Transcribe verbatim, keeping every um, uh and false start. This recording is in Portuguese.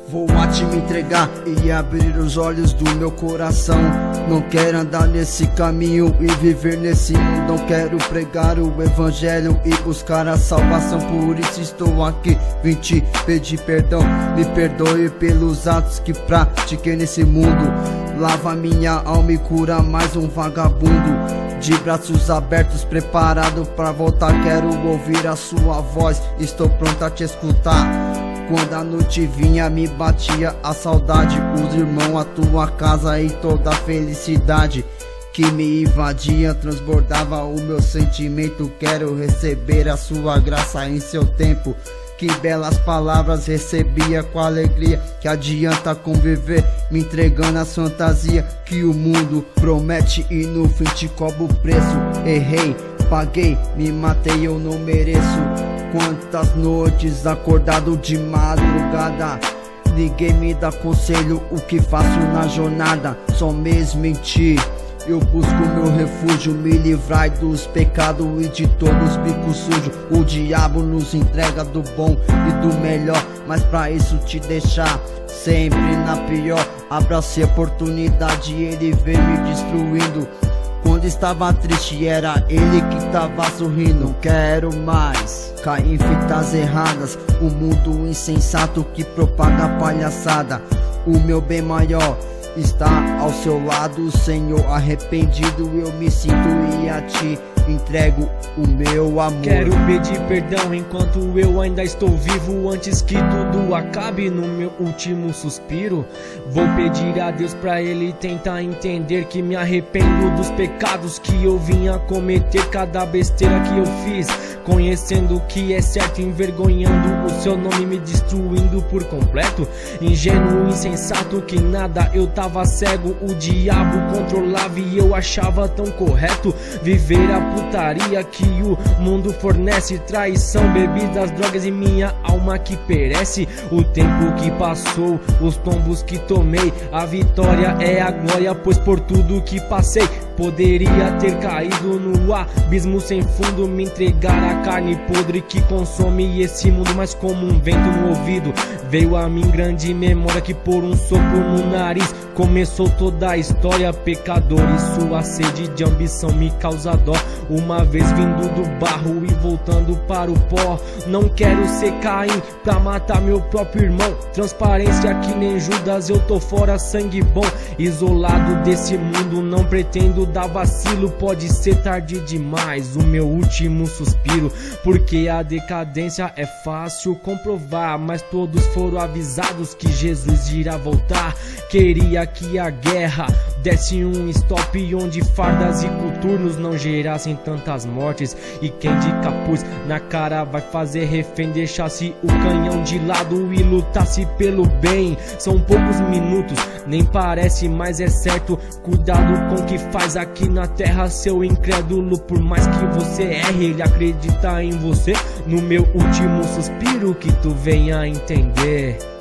Vou a te me entregar e abrir os olhos do meu coração. Não quero andar nesse caminho e viver nesse mundo. Não quero pregar o evangelho e buscar a salvação. Por isso estou aqui, vim te pedir perdão. Me perdoe pelos atos que pratiquei nesse mundo. Lava minha alma e cura mais um vagabundo. De braços abertos, preparado pra voltar. Quero ouvir a sua voz, estou pronto a te escutar. Quando a noite vinha me batia a saudade. Os irmãos, a tua casa e toda a felicidade que me invadia, transbordava o meu sentimento. Quero receber a sua graça em seu tempo. Que belas palavras recebia com alegria. Que adianta conviver me entregando as fantasias que o mundo promete e no fim te cobra o preço. Errei, paguei, me matei, eu não mereço. Quantas noites acordado de madrugada, ninguém me dá conselho, o que faço na jornada? Só mesmo em ti eu busco meu refúgio, me livrai dos pecados e de todos os bicos sujos. O diabo nos entrega do bom e do melhor, mas pra isso te deixar sempre na pior. Abracei a oportunidade e ele veio me destruindo. Quando estava triste era ele que estava sorrindo. Não quero mais cair em fitas erradas, o mundo insensato que propaga palhaçada. O meu bem maior está ao seu lado, Senhor. Arrependido eu me sinto e a ti entrego o meu amor. Quero pedir perdão enquanto eu ainda estou vivo, antes que tudo acabe no meu último suspiro. Vou pedir a Deus pra ele tentar entender que me arrependo dos pecados que eu vinha cometer, cada besteira que eu fiz, conhecendo o que é certo, envergonhando o seu nome, me destruindo por completo. Ingênuo, insensato, que nada, eu tava cego. O diabo controlava e eu achava tão correto viver a putaria que o mundo fornece. Traição, bebidas, drogas e minha alma que perece. O tempo que passou, os tombos que tomei, a vitória é a glória, pois por tudo que passei poderia ter caído no abismo sem fundo, me entregar a carne podre que consome esse mundo. Mas como um vento no ouvido veio a mim grande memória, que por um sopro no nariz começou toda a história. Pecador e sua sede de ambição me causa dó, uma vez vindo do barro e voltando para o pó. Não quero ser Caim pra matar meu próprio irmão. Transparência que nem Judas, eu tô fora, sangue bom. Isolado desse mundo, não pretendo dar vacilo. Pode ser tarde demais, o meu último suspiro, porque a decadência é fácil comprovar, mas todos foram avisados que Jesus irá voltar. Queria que a guerra desse um stop, onde fardas e coturnos não gerassem tantas mortes. E quem de capuz na cara vai fazer refém, deixasse o canhão de lado e lutasse pelo bem. São poucos minutos, nem parece, mas é certo. Cuidado com o que faz aqui na terra, seu incrédulo. Por mais que você erre, ele acredita em você. No meu último suspiro, que tu venha entender.